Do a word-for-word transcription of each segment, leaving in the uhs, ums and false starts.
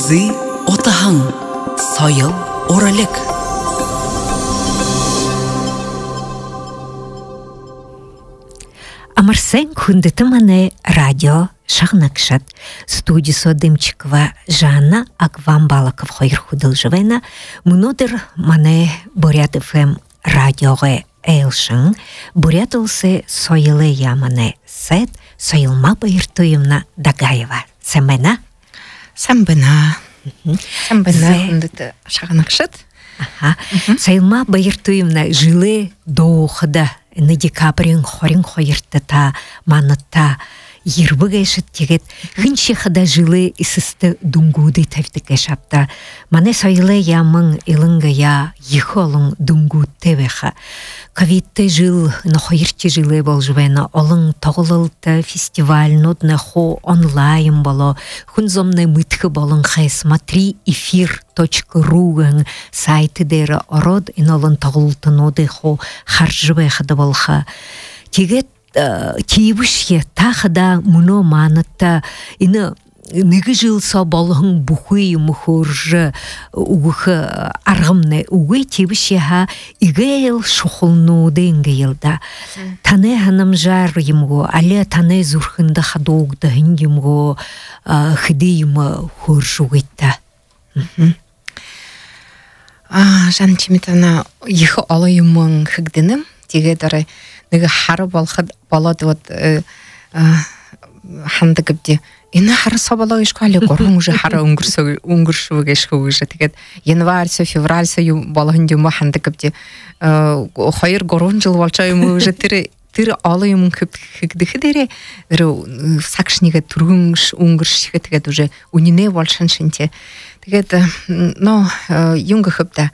Кызы отаһың, сайыл оралек. Амарсен күндіті мане радио шағнақшат. Студисо Дымчикова Жанна Аквам Балаков хойр худылжывайна. Мұнодыр мане Бурят эф эм радиоға әйлшың. Бурят олсы сойылы ямане сет, сойылма байыртуымна Дагаева. Сәмбәна? Сәмбәна. Сәмбәна күндіті шағнақшат. Сойылма байыртуымна жылы доғыда. Ны декабрин хорин хойырты та, манытта, ербі гәшіт тегет, хынши хада жылы исысты дунгуды тәвдік әшапта. Мане сайлы ямың илыңға я, ехі олың дунгуд тәвеха. Ковидты жыл, на хойырты жылы бол жывайна, олың тоғылылты фестиваль нудны хо онлайн боло, хунзомны мытқы болың хай смотри эфир точка ру сайты дәрі ород, ин олың тоғылылты ноды хо харжывай хада болха. Тегет тиебішке тақыда мұно манытта, ины неге жылса болғың бұхый мұхыржы уғықы арғымны уғы тиебішке ха игейл шухылнуды ингейлда. Таны ханам жар емго, але таны зұрхынды хадоғды емго хыды емі хұржу гетті. Жан чеметана ехі алы емің хыгденім, тегедары неге хары болады вот хандыгыбде ина хары собала ишкали горун уже хары унгурсу унгуршу гешку уже тегет январь-со февраль-со балгын дюма хандыгыбде хайыр горун жыл волчай мы уже тире тире алы юм хыгдыхыдере сакшниге тургунш унгуршиге тегет уже унине волшан шинте тегет но юнга хыпта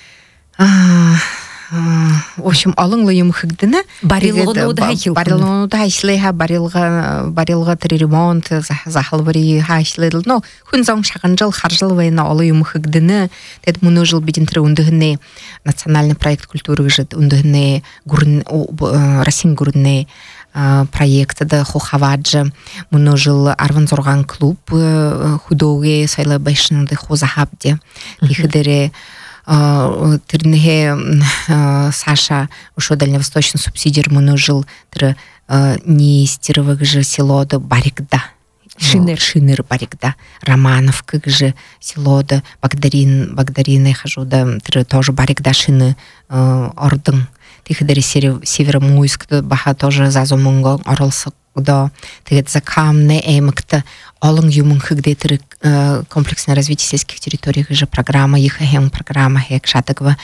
в общем, алыңлы юм хыгдыны барилғыны да хайшлыха барилға барилға тире ремонт захалбари хайшлыдыл но хунзаң шаган жыл харжыл вайна алы юм хыгдыны тед муну жыл бидин тире ундыгыны национальный проект культуры жит ундыгыны гурн Расин гурны проекты да хохаваджа муну жыл арванзорган клуб худоге сайла байшынды хозахабде ихидере Тирнеге Саша ушо дальневосточный субсидир мұны жыл тірі Нестеровы гжы селоды Баригда. Шинер. Шинер Баригда. Романовка гжы селоды Багдарин, Багдарины хажуда тірі тоже Баригда шины ордың. Тихидері Северомуйскды баха тоже зазумынға орылсық. Да, тегет закамне эмкта алың юмын хыгдетер комплексное развитие сельских территорий же программа их хем программа хек шатагва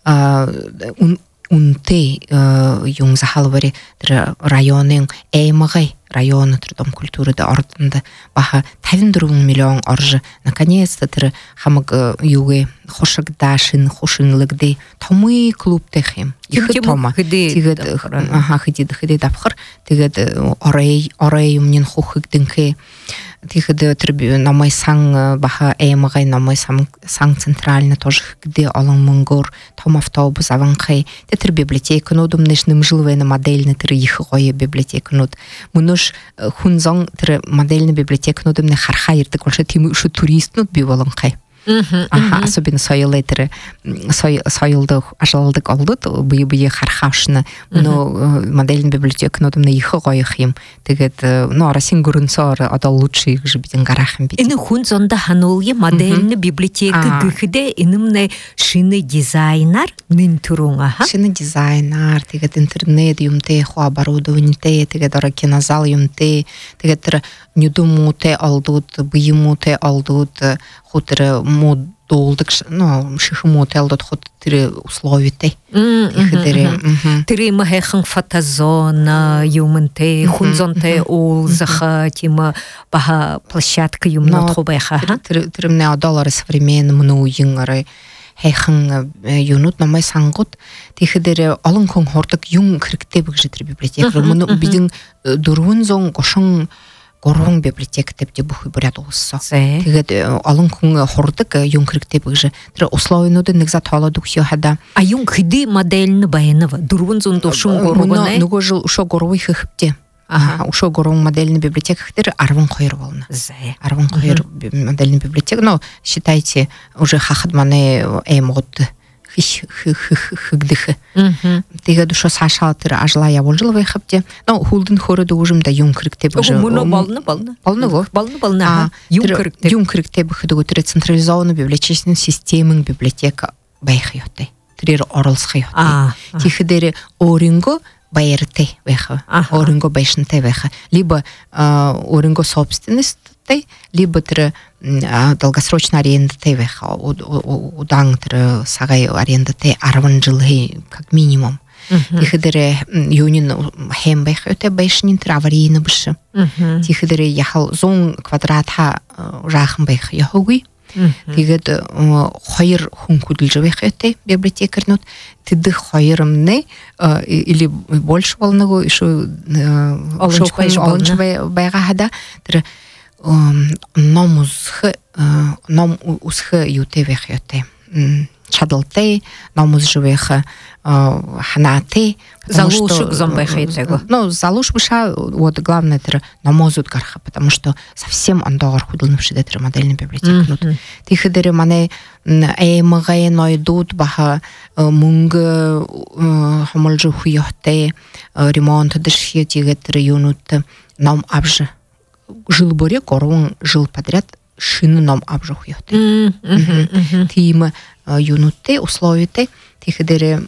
ун унте юм захалвари районын эмгай районы трудом культуры да ордында баха тавиндырун миллион оржы наконец-то тер хамаг юге хошагдашин хошинлыгды томы клуб техем их тома тигет аха хидид хидид апхыр тигет орей орей мнен хохыгдынке тигет трибю намай сан баха эмгай намай сан сан центрально тоже где алың мыңгор том автобус аванхай тетер библиотека нодум нешным жилвена модельный тер их гое библиотека нод мунош хунзон тер модельный библиотека нодум не хархайрды колша тиму шу турист нод биваланхай. Аха, особенно сойлетеры, сойлды, ажалдык алдыт, бые-бые хархашны, но модельная библиотека, но там на их гоях им, тегет, ну, Расин гурунсор, это лучше их же беден гарахам беден. Ины хунзонда ханоле модельная библиотека гыхыде, инымне шины дизайнер, нинтурунга, ха? Шины дизайнер, тегет интернет юмте, хо оборудование те, тегет ора кинозал юмте, тегет нюдумуте алдут, быймуте алдут, хутер модулдык, ну, шихмут алдут хутер условите. Ихидере. Тире махехан фотозона, юмнте, хунзонте улзаха, тима баха площадка юмнот хобеха. Тире мне доллары современные мну юнгары. Хейхан юнут намай сангут, тихидере алын кон хортык юн криктебик житри библиотека. Мну бидин дурунзон гошон горон библиотека тепте бухой бурят олса. Тегет алын кун хордык юн криктебик же. Тире условиноды нигза тала духсё хада. А юн хиди модельны байынова. Дурунзон дошун гороване. Nugo жил ушо горовый хыхпте. Ушо горун модельный библиотека хтер арван койр волна. Зая. Арван койр модельный библиотека, но считайте уже хахадманы эймод хих хих хигдих. Тега душо сашалтыр ажлая волжиловый хапте. Но хулдын хорыды ужим да юнкрикте боже. Муно балны балны. Балны го. Балны балны. Юнкрикте. Юнкрикте бхыды гутыры централизованную библиотечную систему библиотека байхайоты. Трир орлсхайоты. Тихидери оринго байерте веха. Оринго байшнте веха. Либо оринго собственность, либо тр долгосрочная аренда веха. Удан тр сагай аренда те арван жилы как минимум. Тихидери юнин хем байхайоте байшнин тр аварийны бышы. Тихидери яхал зон квадратха рахым байх яхугui. Тэгээд хоёр хүн хөдөлж байх ётой библиотекарнууд тэдх хоёрымны или больше волного еще олонч байгаа хада тэр ном усх ном усх юутэй байх ётой чадалтай ном усжвэх ханаты залушек зомбайхайцего. Ну, залуш быша, вот главное это намозут гарха, потому что совсем андогар худылнывший это модельный библиотека. Тихидери мане эймгай нойдут баха мунг хамалжу хуяхте ремонт дышье тигетри юнут нам абже жил боре корон жил подряд шину нам абже хуяхте. Тим юнутте условите тихидери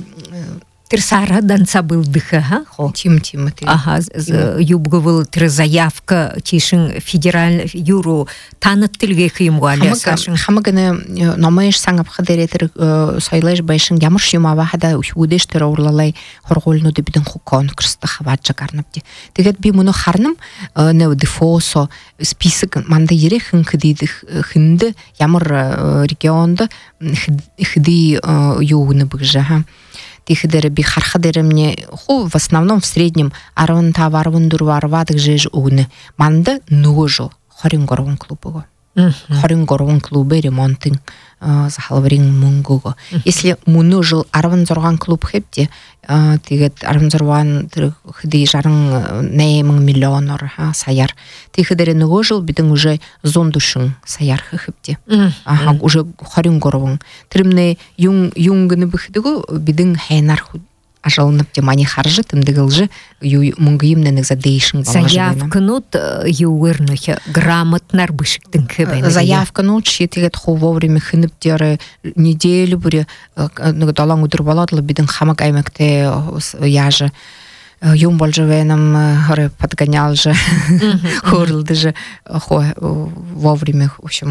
Терсара данца был дыха, хо. Тим тим ты. Ага, юбговал тер заявка тишин федераль юру танат тилгех им гуаля сашин. Хамаганы номеш сангап хадере тер сойлеш байшин ямар шимава хада удеш тер урлалай хорголну да бидэн хукон крста хаваджа карнапти. Тэгээд би муну харным не дефосо список манда ерехэн кдидих хинде ямар регионда хди юуны бгжа. Тихидери би хархадери мне ху в основном в среднем арван та варван дур варвадык жеж угны манда нугожо хорин горван клубого хорин горван клубы ремонтын захалварин мунгого если муну жил арван зорган клуб хепте тигет арван зорган хди жарың неймың миллионор саяр тихидери нугожо бидин уже зондушын саяр хепте ага уже хорин горван тримне юн юнгны бихдего бидин хайнар ажалынып те мани харжы тымдыгыл же мунгыйымненек задейшин заявканут югырнухе грамотнар бышыктын кебен заявканут шетигет ху вовремя хынып деры неделю буре далаң удыр баладлы бидин хамак аймакте яжы юм болжевеном ре подгонял же хорлды же хо вовремя в общем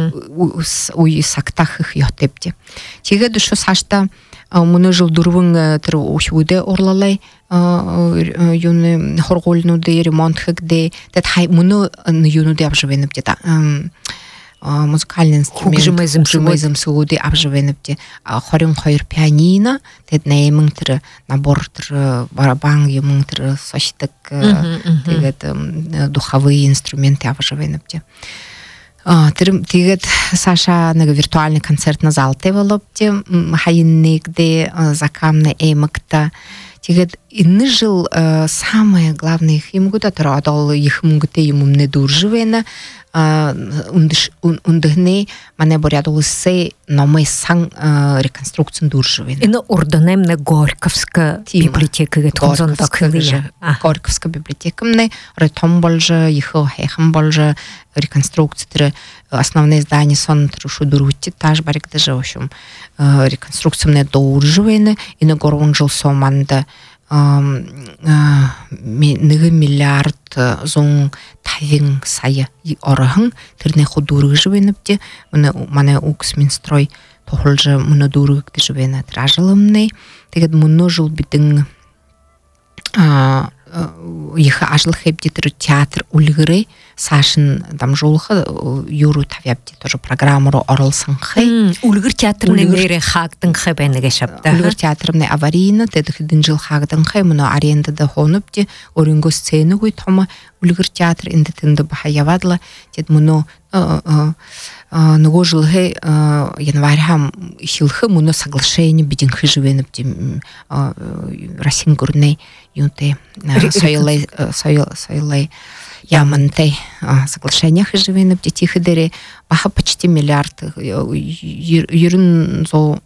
у исактах их йотепте тиге душу сашта муну жыл дурвың тыр ушуде орлалай юны хорголнуде ремонт хэгде тет хай муну юнуде абжевенеп те музыкальный инструмент жымайзым сууде абжевенеп те хорин хойр пианино тет неймың тыр набор тыр барабан юмың тыр соштык тегет духовые инструменты абжевенеп те Тигет Саша на виртуальный концертный зал девелопте хайннигде закамны эймыкта тигет инны жил самое главное их им гуда традал их мугте ему не дуржвена ундыш ундыгне мане борядул се но мы сан реконструкцию дуржвена ина орданем на Горьковская библиотека гет хонзон такылы Горьковская библиотека мне ретом болже их хехам болже реконструкция основные здания сон трушу дурути таж барик даже в общем реконструкция мне дуржвена и на горон жил соманда нэгэ миллиард зон тавин сая орхан тэрний худург живенэпте мане укс минстрой тохолже муна дург живена тражалымны тэгээд муну жил бидэн их ажлах хепти театр үлгэрэ Сашын дамжулхы юру тавябди тоже программу орылсын хай. Үлгір театрны нейре хагдың хай бәнеге шапта. Үлгір театрымны аварийны тедіхідін жыл хагдың хай, мұны арендада хонып де, орынғы сцены гой тома үлгір театр инді тінді баха явадла, дед мұны Нөгөө жылғы январьхам хилхы мұны соглашение бидинхы живеніп де Расин Гурней юнты сойлай ямантай соглашение хы живеніп де тихы дере баха почти миллиард юрын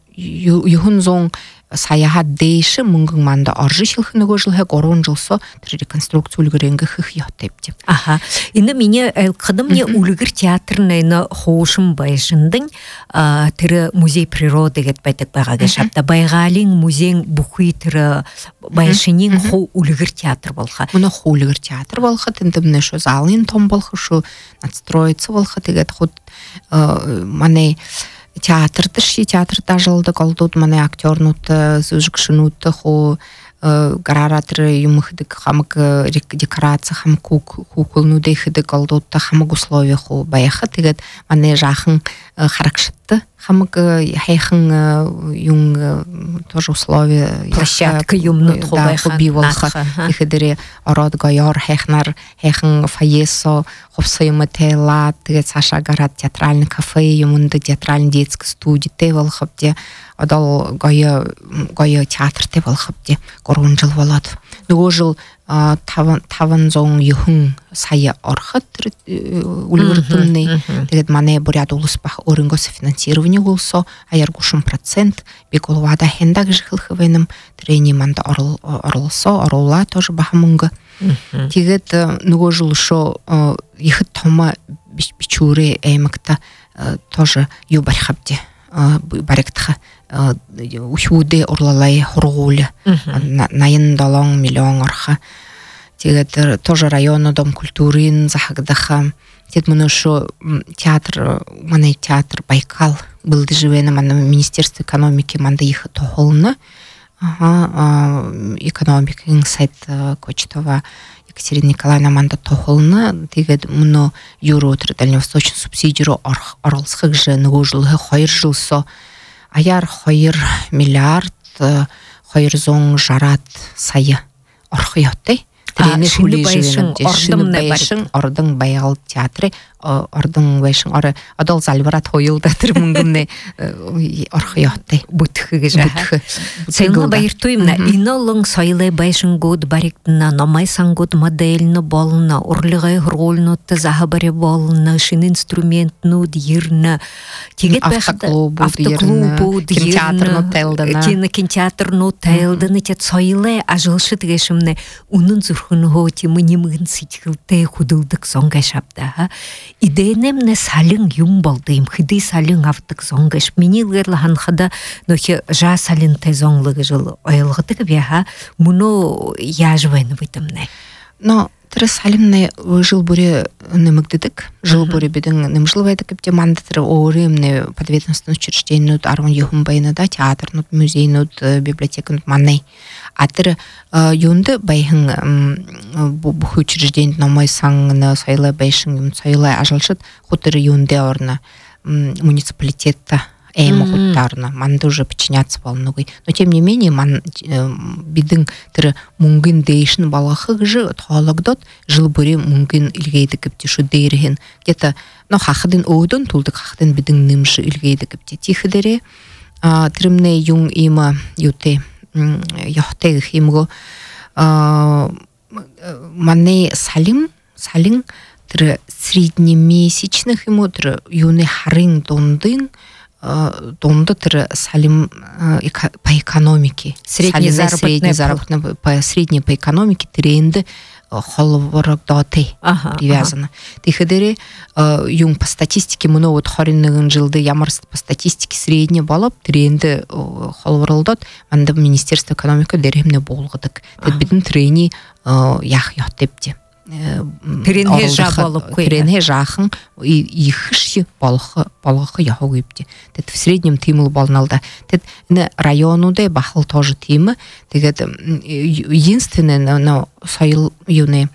зон саяхат дейші мұңғың манда аржы шылхы нөгөө жылғы горон жылсо тірі реконструкция үлгіренгі хых яттайып деп. Аха. Инді мене қыдым не үлгір театрнайны хоушым байшындың тірі музей природы гет бәйтік бағаға шапта. Байғалин музейн бұхуй тірі байшынен хо үлгір театр болға. Мұны хо үлгір театр болға, тіндімні шо залын том болға, шо надстроицы болға, тегет худ мане театрды ши театрда жылды колдуд мане актернут зужгшнут хо гараратыр юмхдык хамк декорация хам кукулну дехды колдуд хамк условия хо баяха тегет мане жахын харакшытты хамк хайхын юн тоже условия площадка юмнут хо баяха биволха ихдере арад гаяр хайхнар хайхын фаесо хопсайма тела тегет Саша гарат театральный кафе юмунда театральный детский студия теволхапте адал гая гая театр теволхапте корон жыл болады. Нөгөө жыл таван таван зон юхын сая орхат үлгіртімний тегет мане бурят улыспах орынгосы финансирование болсо аяргушым процент беколвада хендаг жихылхывеным трени манда орылсо орыла тоже бахамынғы. Тегет нөгөө жыл шо ихы тома бичуре эймакта тоже юбархабде баректха ухуде орлалай хоргуле найын далон миллион орха. Тегет тоже районный дом культуры захагдаха. Тед мұны шо театр, мане театр Байкал был живена мана Министерство экономики манда их тохолны. Ага, экономика сайт Кочетова Екатерина Николаевна манда тохолны. Тегет мұны юру дальневосточный субсидию орылсхыг же нөгөө жылғы хойыр жылсо аяр хойыр миллиард хойыр зон жарат сайы орхыяттай. Трени хули живенем де шыны байшын ордың баял театры ордың байшын ары адал залбарат хойылда тір мұңгымне орхыяттай бұтхыгы жа. Сәйнға байыртуымна инолың сойлай байшын год бариктына намайсан год модельны болына орлығай ғырғолнутты захабаре болына шын инструментну дирна тегет автоклубу дирна кинотеатрну тайлдыны тет сойлай ажылшы тігешімне унын зұрхын хоти мұны мұғын сетхілтай худылдық соңға шапта. Идейнемне салың юм болдым, хиды салың автық соңғаш. Мені үлгерлі ханқада нөхе жа салын тәй зоңлығы жылы ойылғыдығы бяха, мұны яжвайны бұйтымны. Но тірі салымны жыл бұре нымыгдыдық, жыл бұре бедің нымжыл байды көпте мандатыры оғырымны подведомственный учреждение арван юхым байны да, театр, музей, библиотека, маннай. Атыр юнды байхын бұхы учреждение намай саңыны сойлай байшын сойлай ажалшыд хутыры юнды орны муниципалитетта эймі хуттарына манды уже подчиняться волнугой. Но тем не менее ман бидың тірі мұңгын дейшін балақы жы тоғалагдот жыл бұре мұңгын үлгейді көпте шу дейрігін. Где-то хақыдын оудын тұлдық хақыдын бидың нымшы үлгейді көпте. Тихідері тірімне юң има юте яхтег химго мане салим салин тр среднемесячных ему тр юны харын дондын донды тр салим по экономике средний заработный по средней по экономике тренды холворок доты привязано. Тихедери юн по статистике мы вот хориннын жылды ямарс по статистике средний балап тренды холворолдот анда Министерство экономики деремне болгыдык. Тед бидин трени ях яттепти. Тренге жабалып кой. Тренге жахын ихши балхы балхы яхугипти. Тед в среднем тимул балналда. Тед на районуде бахыл тоже тимы. Тегет единственное на сойл юны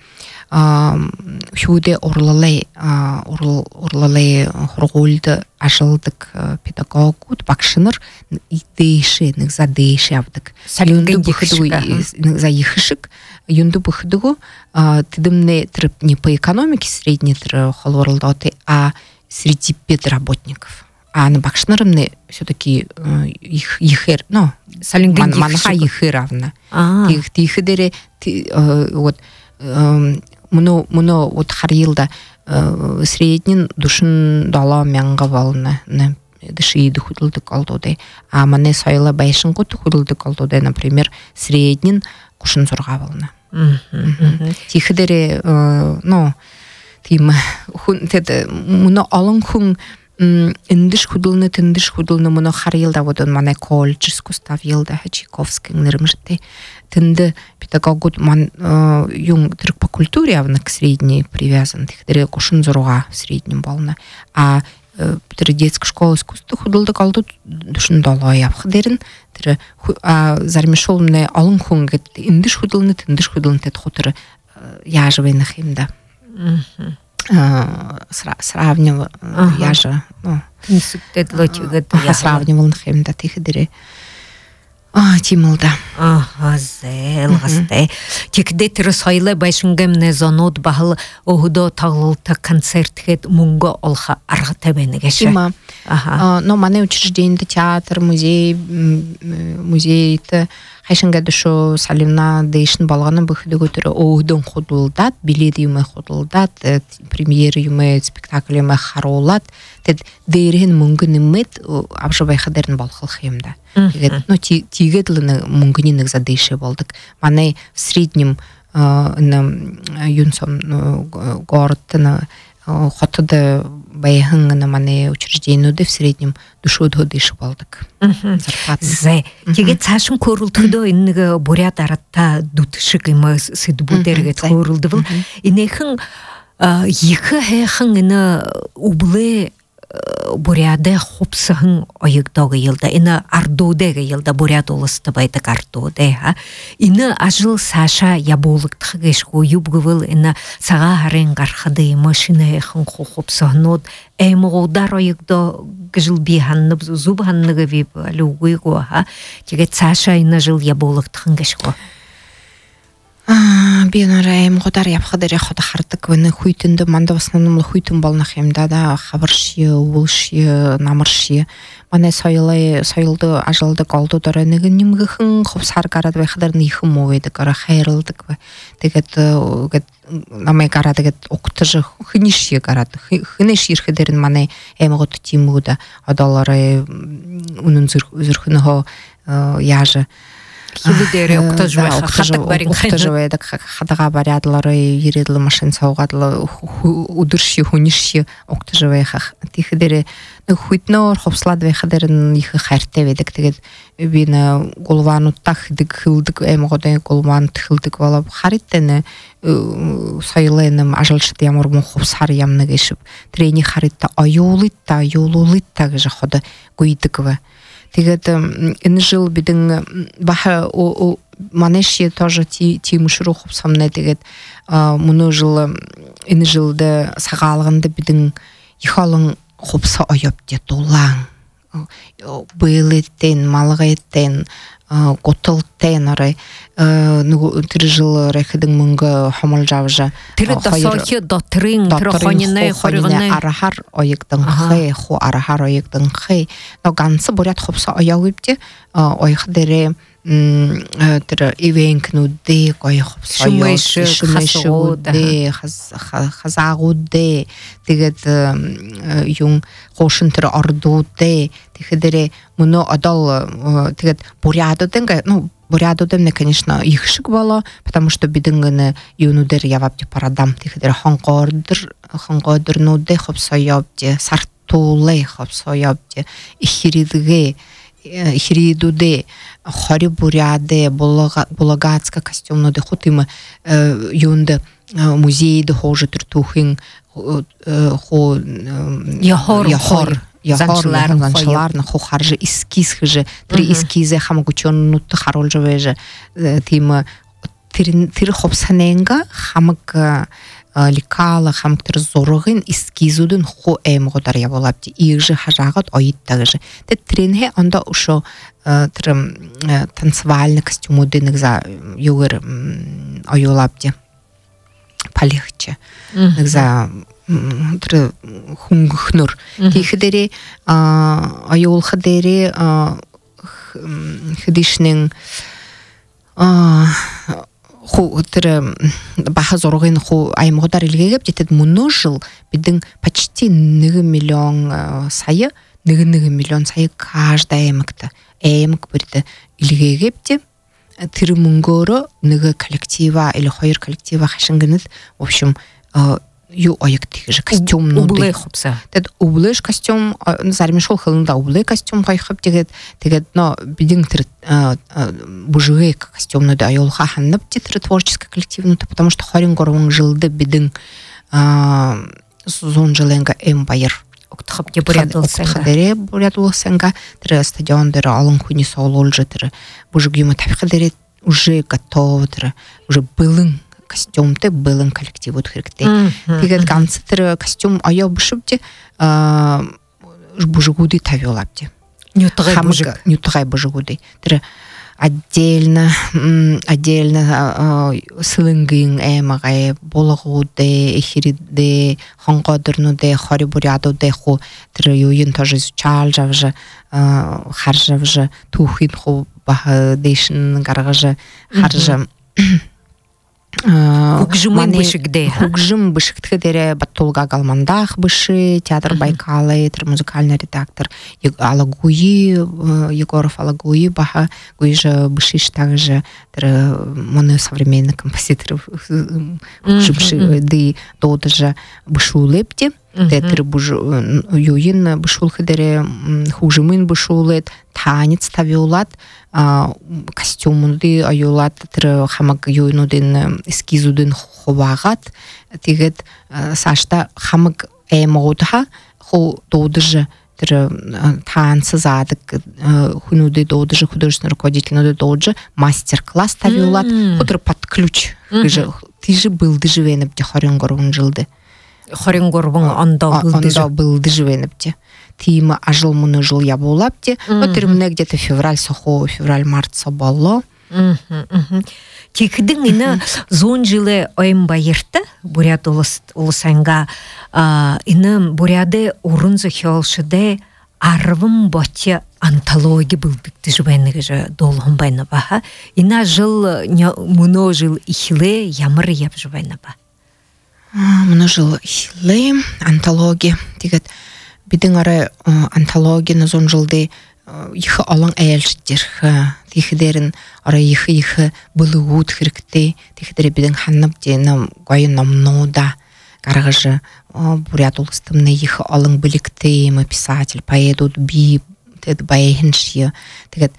хюде орлалай орлалай хоргулды ажылдык педагогут бакшыныр идейши нигзадейши авдык салюнды нигзаихышык юнду быхдыгу тидымне трип не по экономике средний тр холорлдоты, а среди педработников. А на бакшнырымне все-таки их ихер, ну, салюнган манха ихер равна. Тих тихедере вот муно муно вот харилда средний душын дала мянга вална на дышиды худылды колдоды. А мане сайла байшын гуты худылды колдоды, например, средний кушын зорга вална. Тихедере, ну, тим хун тед муно алын хун индиш худылны тиндиш худылны муно харилда водон мане колледж искусстав елда Чайковский нырмышты тинды педагогут ман юн трик по культуре явно к средней привязан тихедере кушын зорга в среднем бална, а тире детская школа искусства худылды калды душын дала явхдерин тире зармешолны алын хун гет индиш худылны тиндиш худылны тет хутыры яжвайны химда. Сравнивал я же, ну, сравнивал химда тихедере. А, тимылда. Ага, зел, гасте. Тикде тире сайлы байшынгем не занот бахыл огудо тағылылта концертхет мунго олха арғыта бенегеше. Има. Но мане учрежденде театр, музей, музейті хайшынға душу салимна дейшін балғаны бұхыды көтірі оғудың худылдат, билеті юмай худылдат, премьері юмай спектакль юмай харолат, тед дейрген мүнгіні мэт абжабай қадерін балқыл хемда. Ну, тигедліні мүнгінінік за дейші болдық. Мане в среднем юнсом городтыны хотыды байхыңына мане учрежденуды в среднем душуды дейші болдық. Зе, теге цашын көрілдігі иннігі бурят аратта дутышық имы сыды бұдергет көрілді бұл. Инекің екі хэхың іні ұблы буряды хопсығын ойықтағы елді, іні ардудығы елді буряд олысты байдық ардуды. Іні ажыл саша яболықтығы кешкі юбгывыл, іні саға харен қарқады машина әхін хопсығын од, әймі ғудар ойықты жыл бейханнып, зубханныға вейб әлуғый ғуа, теге саша іні жыл яболықтығын кешкі. Бен арайым ғодар япқадыр яқода қардық вені хуйтынды, манда в основном хуйтын бална хемда да хабарши, улши, намырши. Мане сайылы, сайылды ажалды қалды дара неген немгіхін қопсар қарады байқадар нейхім ойды қара хайрылдық бай. Дегет, намай қарады гет оқтыжы хынеші қарады. Хынеш ерхедерін мане әміғыты тимуда адалары унын зүрхіні яжы. Хилидере оқтажуай хатак барин оқтажуай да хатаға барядлары ередлі машин сауғадлы удырши хуниши оқтажуай тихидере хуйтнор хопсладвай хадерин ихы хартеведик тегет бина голвану тахдик хылдик эмгодай голван тхылдик вала хариттене сайленем ажалшыт ямурму хопсар ямнагешип трени харитта аюлитта аюлулитта гыжа хода гуйдиква. Тегет ин жыл бидин баха о манеши тоже ти ти мушру хопсамне тегет муну жыл ин жылда сагалгында бидин ихалың хопса аяп де толаң быйлеттен малгеттен готылтен арай ну три жыл рехидин мунга хамал жавжа тире да сохи да трин трохонне хоригне арахар ойыктын хэ хо арахар ойыктын хэ но гансы бурят хопса аягыпте ойхдере тире ивенкнуде кой хопса шумешуде хазагуде тегет юн хошин тире ардуде тихедере муно адал тегет бурядоден ну бурядоден конечно ихшик бала потому что бидингene юнудер явапти парадам тихедере хангордер хангордер нуде хопса yapti сартуле хопса yapti ихиридге хиридуде хори буряде болагацка костюмноде хотима юнде музейде хоже туртухин хо яхор яхор занчыларны хо харжы эскиз хыжы три эскизе хамгучон нутты харолжы веже тима тир хопсаненга хамык ликала хамык тир зорыгын эскизудын хо эмгодар я болапти игжи хажагат ойыттагыжы те тренге анда ушо тир танцевальный костюмудын за югер ойолапти полегче за тир хунгхнур тихдери айол хадери хидишнин ху тир баха зоргын ху аймгодар илгегеп жетет муну жыл бидин почти нэг миллион сайы нэг нэг миллион сайы каждый эмикти эмик бирде илгегепти тир мунгоро нэг коллектива или хоёр коллектива хашингыныз в общем ю оектиге костюмну ублы хопса тед ублыш костюм зармешол хылында ублы костюм кайхып дегет дегет но бидин тир бужыгы костюмну да айолга ханып тир творческий коллективну потому что хорин горун жылды бидин зон жыленга эмбайер октхап де бурятулсенга хадере бурятулсенга тир стадиондер алын хуни сололжы тир бужыгымы табихадере уже готов тир уже былын костюмты былын коллективу хиркте. Тигет ганцы тир костюм айо бушупти бужугуды тавиолапти. Нютгай бужуг. Нютгай бужугуды. Тир отдельно отдельно сылынгын эмагай болгуды эхириде хонгодырнуде хори бурядуде ху тир юин тоже изучал жавжа харжавжа тухин ху баха дейшин гаргажа харжа Хугжымын бышыгде. Хугжым бышыгдhe дере Баттулга Галмандах бышы, театр Байкалы, музыкальный редактор Алагуи, Егоров Алагуи, баха, гуижа бышыш также моны современный композитор бышы ды додажа бышу лепти. Тетер юин бышул хедере хугжымын бышулет, танец тавиолат, костюмунды айолат, тер хамак юинудын эскизудын ховагат, тигет сашта хамак эмгодха, хо додажа тер танцы задык, хунуды додажа, художественный руководитель додажа, мастер-класс тавиолат, худр под ключ. Ты же был, ты же венеп, где хорин горун жилды. Хорин горбун анда былды живенепти. Тима ажыл муны жыл я болапти. Вот термине где-то февраль сохо, февраль март собало. Тикдин ина зон жылы оймбайырты бурят улысанга ина буряды урын зохиолшыды арвым ботя антология был бикти живенеге же долгон байна баха. Ина жыл муно жыл ихле ямыр яп живена ба. Мына жыл хиле антология дегет бидин ара антология на зон жылды ихы алың әйелшідер тихидерін ара ихы ихы былығуд хиркте тихидері бидин ханнып дейіні гайын намнода гаргажы бурят улыстымны ихы алың білікте мы писатель поедут би тед байхеншия тегет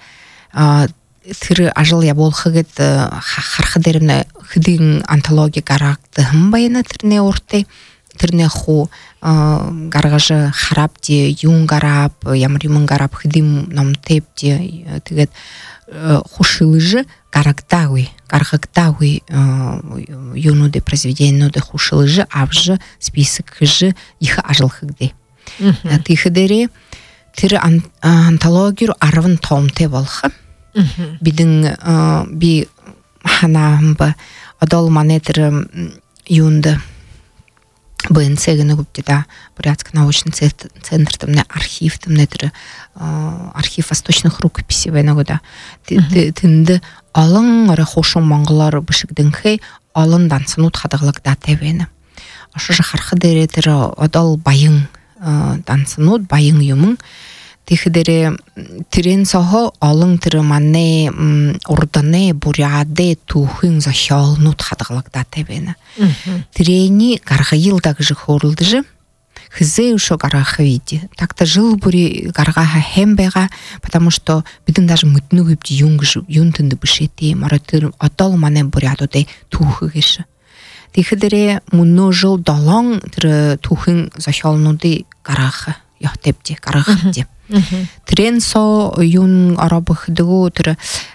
тиры ажыл я бол хыгет хархадерімні хыдың антология гаракты хымбайына тірне орты тірне ху гаргажы харап де юн гарап ямримын гарап хыдым намтеп де тегет хушылыжы гарактауи гаргактауи юнуды произведенуды хушылыжы авжы список хыжы ихы ажыл хыгде тихыдере тиры антологию арвын томте болхы бидин би ханамбы адал манетер юнды БНЦ-гіні көпті да Бурятск научный центр тімне архив тімне тірі архив восточных рукописей вайна года тінді алың ары хошын маңғылар бішігдің хей алын дансынут хадығылық даты вайна ашы жақарқы дәрі тірі адал байың дансынут байың юмың тихидере тирен сохо алың тиры манне урдане буряде тухын захялнут хадгалак датебена тирени гаргайыл также хорылдыжы хызе ушо гараха види так-то жил бури гаргаха хембега потому что бидин даже мытны гыпти юнгыш юнтынды бышети маратыр атал мане бурядоде тухыгышы тихидере мунно жыл далаң тиры тухын захялнуды гараха яхтепти гарахти Трен со юн арабы хыдыгу тірі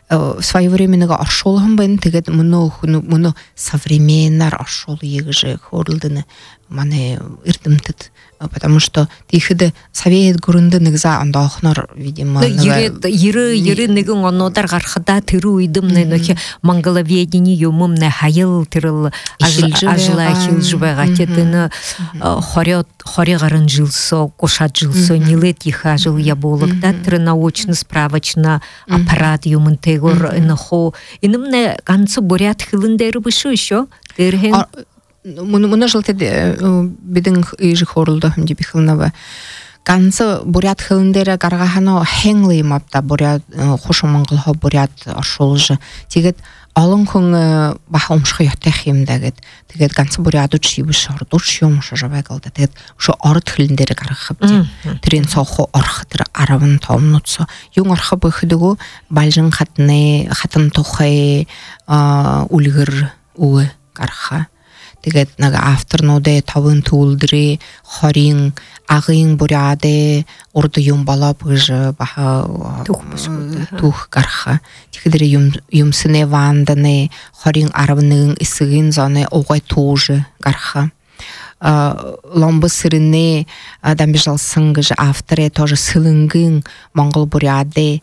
своевременного оршолган бен тэгээд муну муну современнар оршол егже хорылдыны мане ирдимтет, потому что тихиде совет гүрүндө нигза андахнар видимо Йире йире йире нэгэн оноодар гарахда тэр үйдэм нөх мангалаведени юмм не хайыл тэрл ажла хилжбага тетэн хорё хорё гарын жилсо кушат жилсо нилет иха жил я болгда тэр научно справочно аппарат юмн тэгор нхо инэмне ганц бурят хилэндэр бышу ещё тэрхэн Муна жыл теді бидің үйжі хорылды хүнде бихылнавы. Гансы бурят хылындері гарғахана хэнглы мапта бурят хошу маңғылға бурят аршолжы. Тегет алын күн баха умшқа яттах емдәгет. Тегет гансы бурят үчі бүші ордуш юмшы жабай қалды. Тегет ұшы арыт хылындері гарғахыпты. Түрен соқы арқытыр арабын таумнутсы. Юң арқы бұхыдығу балжын қатыны, қатын тоқай үлгір уы гарға. Тэгээд нэг авторнуудэ тавын түүлдрэ хорин агын буряде урд юм балап гэж баха тух гарха тэгэхээр юм юмсны ванданы хорин арвны эсгэн зоны угай тууж гарха ломбсрны дамжалсан гэж авторы тоже сылынгын монгол буряде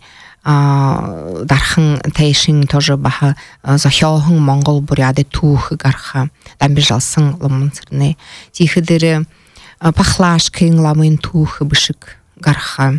дархан тайшин тоже баха захиохан монгол буряде тух гарха дамжалсан ломсрны тихэдэр пахлашкин ламын тух бышык гарха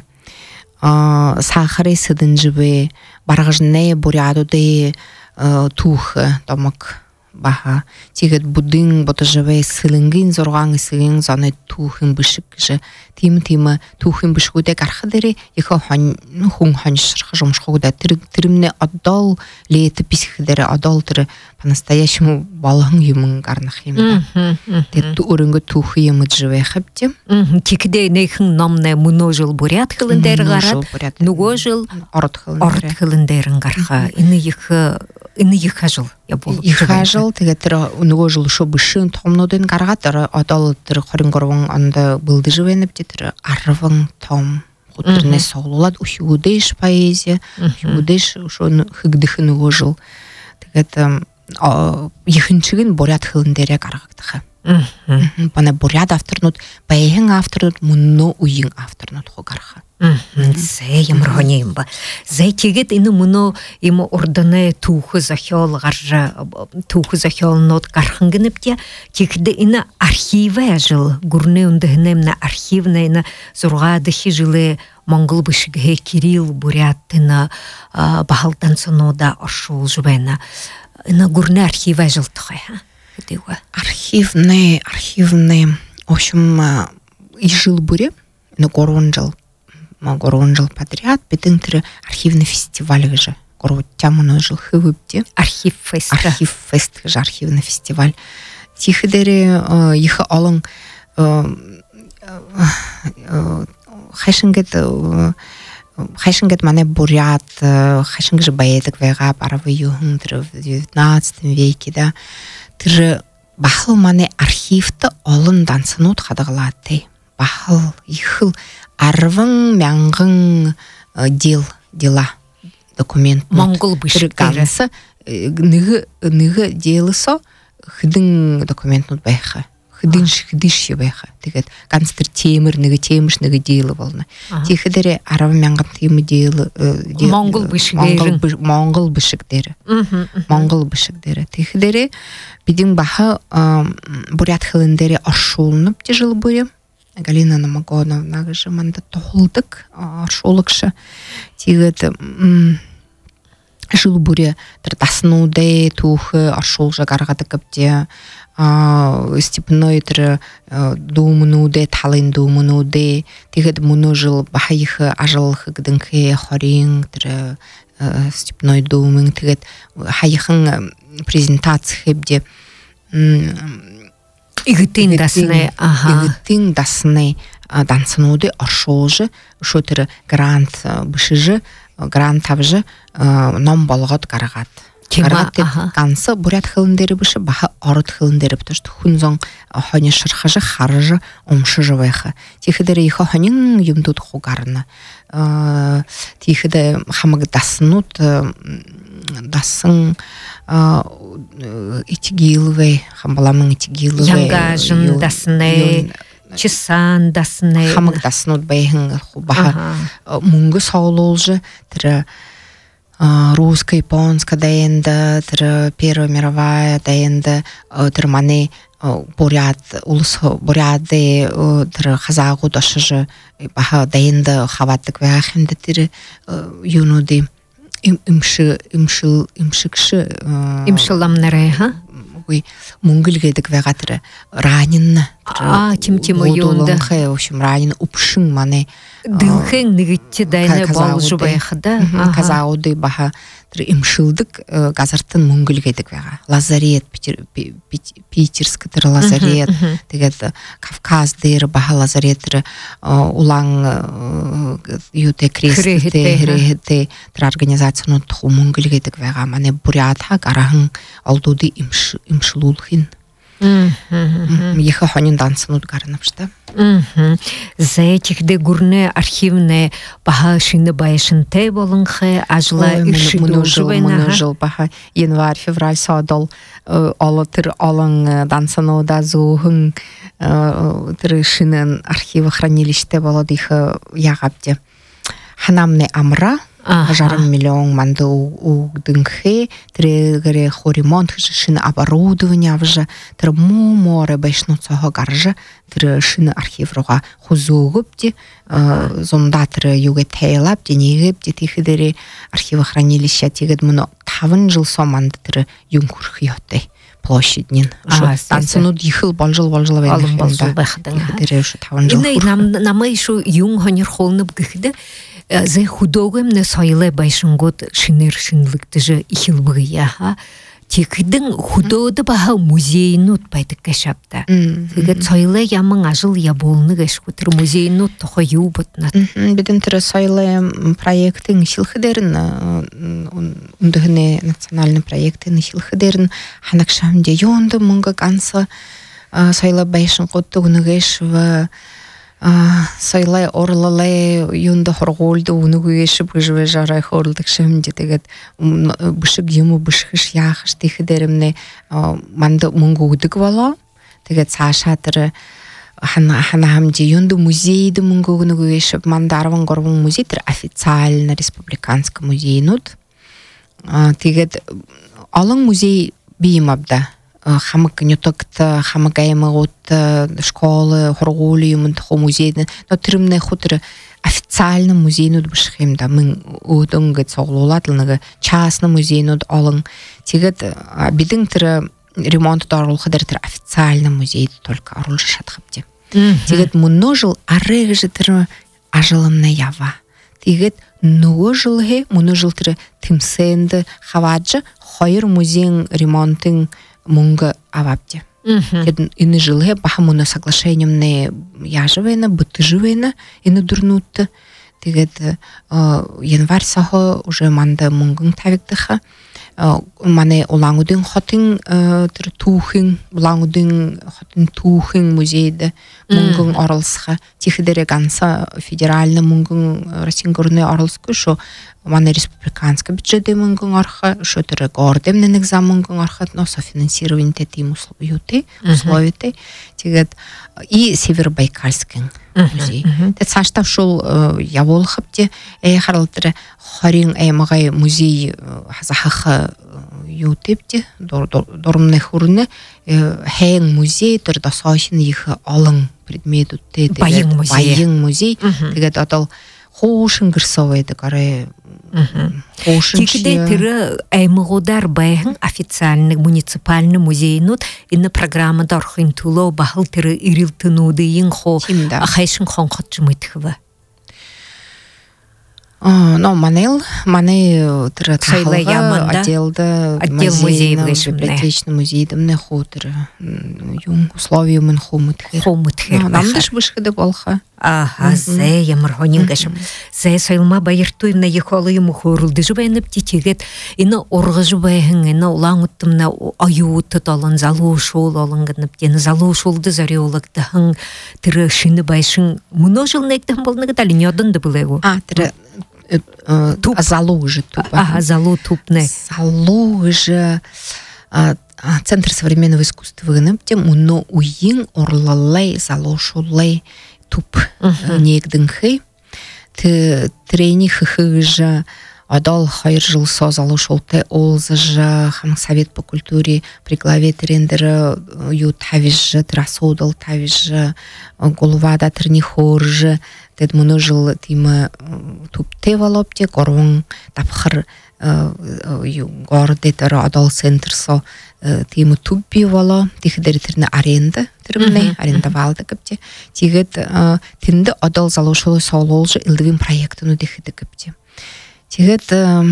сахары сыдынжыбы баргажны бурядуды тух тамак баха тигет будын ботажыве сылынгын зорган сыгын заны тухын бышык же тим тима тухын бышгуде гархадери яха хан хун ханшрх жумшхуда тирмне адал лети писхдери адал тир по-настоящему балгын юмын гарнах юм. Тет өрөнгө тухы юм живе хапти. Тикде нехин намне множил бурят хылындер гарат. Нөгөө жыл орт хылындерин гарха. Ины их ины их жыл я бол. Их жыл тегет нөгөө жыл шо бышын томнодын гаргатыр адал тир хорынгорвон анда былды живенеп тетир арвын том хутрне соглулат ухудеш поэзия ухудеш шо хыгдых нөгөө жыл тегет ихэнчигэн бурят хылындерэ гаргагдах. Бана бурят авторнууд баян авторнууд мөннө уйын авторнууд хо гарах. Зэ ямар хони юм ба. Зэ тэгээд энэ мөнөө им урданы түүх захиол гарж түүх захиолнууд гархан гэнэптэ тэгэхдээ энэ архивэ жил гүрнэ өндөхнэмнэ архивнэ энэ зурга дэхи жилэ монгол бышгэ Кирилл бурятына бахалдан сонода оршул жубайна на гурне архива жылтхай ха гэдэг. Архивный архивный в общем и жил буре на горон жил ма горон жил подряд битэн тэр архивный фестиваль гэж город тямны жил хөвбдэ архив фест архив фест гэж архивный фестиваль тихэдэр их олон хашингет хашингет мане бурят хашингж баядаг вега баравы юхын тэр девятнадцатом веке да тэр бахал мане архивта олон данцнууд хадгалаатай бахал ихл арван мянган дел дела документ монгол бышганса нэг нэг делсо хэдэн документнууд байха хэдэн хэдиш байха тэгээд ганц тэр темир нэг темирш нэг дел болно тийхдэр арван мянган тийм дел монгол бышгээр монгол бышгээр монгол бышгээр тийхдэр бидин баха бурят хылындэр оршуулнып жил буе Галина Намагоновна гэж манда тухулдаг оршуулагч тэгээд жил буе тэр таснуудэ түүх оршуулж гаргадаг гэвдэ степной тэр думнуудэ талын думнуудэ тэгэхэд мөнөө жил бахаих ажлах гэдэнхэ хорин тэр степной думын тэгээд хаяхан презентац хэвдэ игтин дасны аха игтин дасны данцнууды оршуулж өшөө тэр грант бышиж грант авж ном болгоод гаргаад Гарат канса бурят хылындары бышы баха арыт хылындары, потому что хунзон хоня шырхажы харжы омшыжы вайха. Тихидері иха хонин юмдуд хугарна. Тихиді хамаг дасынут дасын итигилвей, хамбаламын итигилвей. Янгажын дасыны, чесан дасыны. Хамаг дасынут байхын баха мунгы саулолжы, тірі русско-японская даенда, тірі Первая мировая даенда, тірі маны бурят, улыс буряды, тірі хазагу дашыжы, баха даенда хаваттык вяхенда тірі юнуды имши, имшил, имшикши. Имшиламнары, ха? Мунгылгайдык вяга тірі ранинна. А, тим-тимы юнда. В общем, ранин упшын маны. Дылхен нигитте дайны балжы байхыда. Казауды баха имшылдык газартын мунгылгайдык вяга. Лазарет, Питерск тірі лазарет, тегет Кавказ дайры баха лазарет тірі улаң юте кресті, хрехеті тірі организацияны тұху мунгылгайдык вяга. Мане бурятха гарахын алдуды имшылулхин. Ехо хонин дансынут гарнапшта. За этих-де гурне архивне баха шины байшынте болынхы, ажла иршиду жывайна. Мұны жыл баха январь, февраль садол алы тір алың дансынуда зуғын тір шынын архивы хранилиште болады ихы яғапде. Ханамне амра, жарым миллион манды угдыңхе, тірегіре хоремонт шыны оборудование авжы, тірі му море байшнуцаға гаржы, тірі шыны архивруға хузуғып де, зонда тірі юге тейлап, денегіп де тихідері архивы хранилища тегід мұны тавын жыл соманды тірі юнкур хиотты площаднен. Тансынуд ехыл балжыл балжыл алым балжыл байхыдың. Тірі ұшы тавын жыл хур. Намай шу юн хонер холынып гіхді, зай худогым на сойлы байшын год шинер шинлыкты же ихилбығы яха. Текідің худоды баха музейнут байдық кәшапта. Тегет сойлы ямың ажыл яболыны кәшкутыр музейнут тұхы ю бұтнат. Бедін түрі сойлы проекттің шилхыдерін, үндігіне национальный проекттің шилхыдерін, ханакшамде йонды мұңғы канса сойлы байшын қотты үнігеш Сайлай орлалай юнда хорголды унугуешіп гыжве жарай хорлдық шымде тегет бышык юму бышхыш яхыш тихидеримне манды мунгудык вала тегет сашатыры ханахамде юнда музейді мунгугуешіп манды арван горван музей тір официально республиканский музей нут тегет алың музей бейім абда хамык нютокта, хамык аймаготта, школы, хоргули, юмынтху музейны, но тірімне хутыры официальный музейнуд бішхемда, мен удыңғы соғлуладылығы частный музейнуд алың. Тегет бидің тірі ремонт дарулхыдар тірі официальный музейді только арулжы шатхапте. Тегет мұны жыл арығы жы тірі ажылымна ява. Тегет нұғы жылғы мұны жыл тірі тімсенді хаваджы хайыр музейн ремонтын мунга авапте. Ины жылы баха муна соглашением не яжывайна, бытыжывайна, ины дурнутты. Тегет январь сахо уже манда мунгын тавиктыха. Мане улаңудын хотын тір тухын, улаңудын хотын тухын музейді мунгын орылсыха. Тихидері ганса федеральны мунгын Россингурны орылсықы шо мане республиканский бюджеты мунгын арха, шо тірі гордемнен экзам мунгын арха, но софинансирование тетим условиты. Тегет и Северобайкальский музей. Тет саштав шол яволхапте, эй харалтыры харин аймагай музей захаха ютепте, дормны хурны, хэйн музей, тір дасашын ехы алың предмету те, байын музей, тегет атал хошын гырсавайды қарай. Текіде тірі аймағудар байын официальный муниципальный музейнут инна программа дархын тулау бахыл тірі ирилтынуды ең хо ахайшын хонқат жымайтықы. Но манел, мане тірі тахылға отделді музейный, библиотечный музейді мне хо тірі юң условия мен хо мытхер. Хо мытхер. Намдыш бішкіді болға. Ага, зе ямар хонингашым. Зе сайылма байыртуймна ехолыйму хорулды жубайнып титегет. Ина орғы жубайхын, ина улаң ұттымна аюуты толын залу шол олыңғынып дені залу шолды заре олықтығын тірі шыны байшын. Мұно жылны ектім болны гытали, не одынды бұл егу? А, тірі туп. Залу уже туп. Ага, залу тупны. Залу уже... Центр современного искусства гынып, мұны уйын орлалай, залу шолай туп негдің хей. Трени хы же адал хайр жыл со залу шолтай олзы же хамық совет по культуре при главе трендері ю тавиш же, трасодал тавиш же, голувада трни хор же, тед мұны жыл тимі туп те валопте, горвың тапхыр гордетер адал центр со тимі тубби вала, тихидері тірні аренда, тірімне, арендавалды көпте. Тигет тінді адал залушылы саулол же илдівін проектыны дихиді көпте. Тигет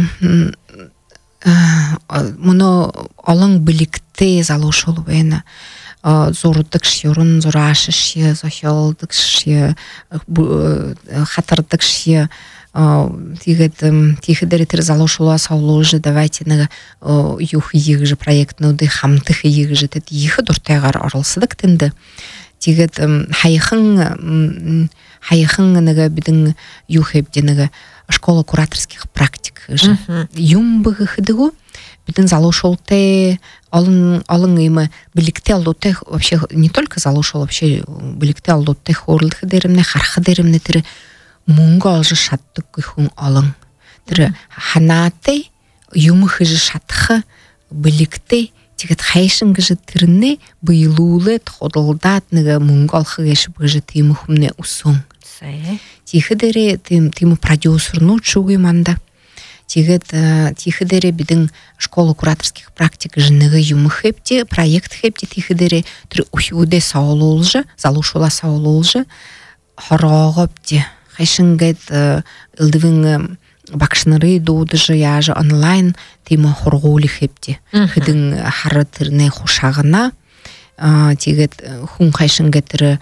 мұны алың білікте залушылы бәйіні зордық шерін, зорашы ше, зохиалдық ше, хатырдық ше, тихидері тір залушылы саулол же давайте нығы юх егі же проектыны хамтық егі же тәді егі дұртайғар арылсыдық тінді. Тигет хайықың нығы бідің юх ебденігі школа кураторских практик же. Юмбығы хыдығу, бітін залушылты алың имы білікте алдуты, вообще не только залушыл, вообще білікте алдуты хорлы хыдерімне, хар хыдерімне тірі мұңғы алжы шаттық күхін алың. Тірі ханаты юмы хыжы шатқы білікте, тегет хайшын гыжы тіріне бұйылулы тходылдат нығы мұңғы алқы геші бұжы теймі хүмне ұсың. Тихидері теймі продюсерну чуғы манда. Тихидері бідің школа кураторских практик жынығы юмы хепте, проект хепте тихидері түрі ұхиуде саулы олжы, залушула саулы олжы, хорағыпте. Хайшын гайд үлдівің бақшыныры доудыжы яжы онлайн теймі хорғолы хепте. Хыдың хары түріне хушағына, тегет хүн хайшын гайтыры